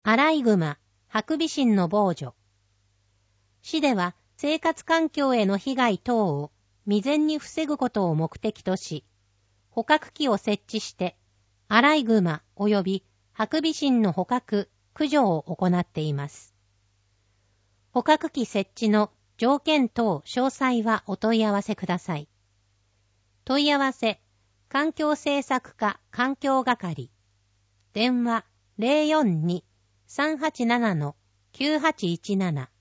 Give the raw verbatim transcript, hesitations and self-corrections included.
アライグマ、ハクビシンの防除。市では生活環境への被害等を未然に防ぐことを目的とし、捕獲器を設置して、アライグマ及びハクビシンの捕獲、駆除を行っています。捕獲器設置の条件等詳細はお問い合わせください。問い合わせ、環境政策課環境係。電話 ゼロよんに さんはちなな きゅうはちいちなな